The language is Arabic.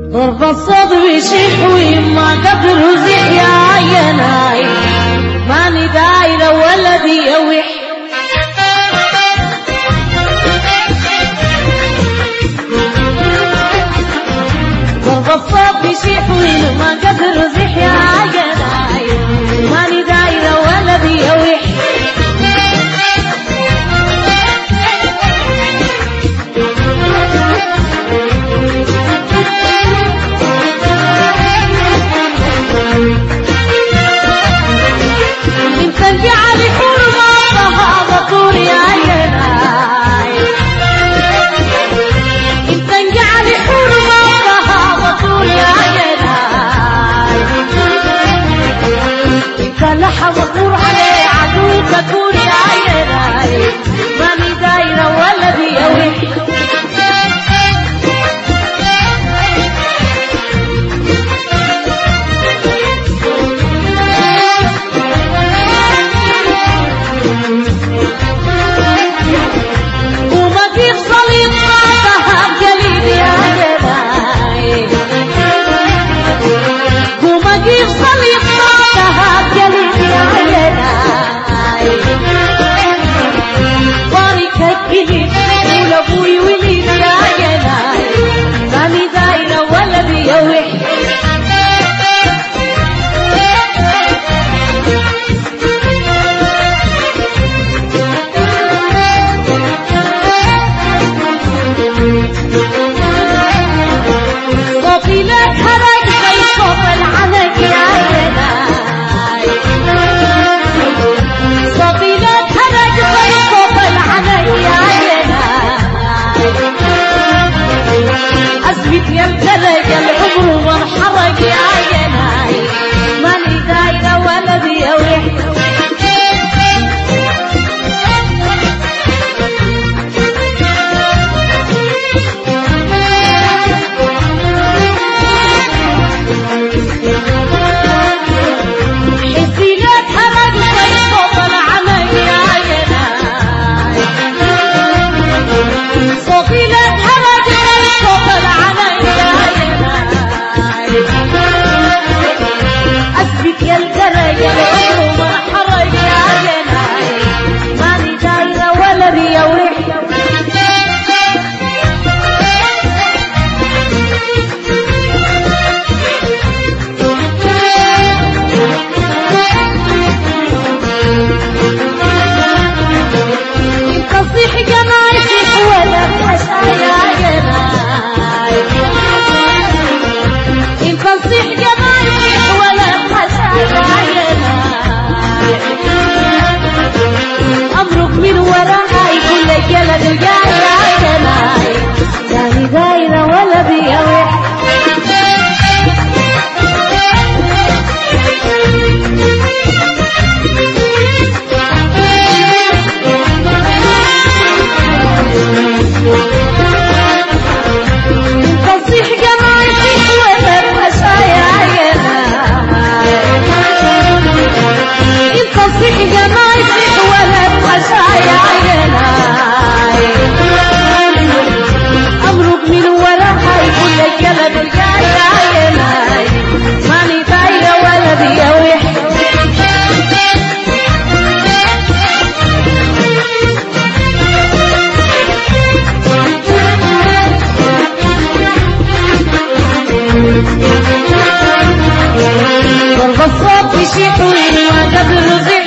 ضرب الصوت بشحوي ما قدر زح يا عيناي ماني دايرة ولدي يوح ضرب الصوت بشحوي ما قدر زح يا عيناي ماني دايرة ولدي يوح لحظة طول عليه عدو تكون يا عيناي ماني دايرة ولدي يوح وما فيك صليب ذهب جليل يا عيناي وما فيك صليب ذهب جليل يا عيناي بارك الجليل ولابوي وليد يا عيناي ماني دايرة ولدي يوح صوتي لك هرق زي صوت العنك يا عيناي صوتي لك هرق زي صوت العنك يا عيناي أثبت يمتلك العمر وانحرق يا عيناي ماني دايرة ولدي يوح أمرك من وراي كل جلد جاي يا عيناي ماني دايرة ولدي يوح تصيح جمالك ولا بحشا يا عيناي تصيح جمالك ولا بحشا يا عيناي أمرك من وراي كل جلد جاي يا عيناي ماني دايرة ولدي يوح ضرب الصوت بشحوي ما قدر